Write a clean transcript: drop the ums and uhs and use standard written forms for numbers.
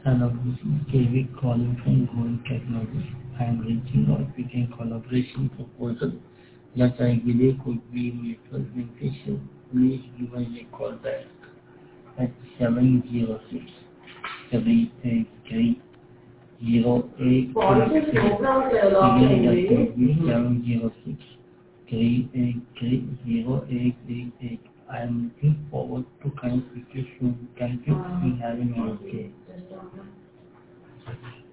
Hello, this is KV calling from Gold Technologies. I am reaching out with a collaboration proposal that I believe could be mutually beneficial. Please give us a call back at 706 383 0883. Again, that will be 706 383 0888. I am looking forward to connect with you soon. Thank you and have a nice day.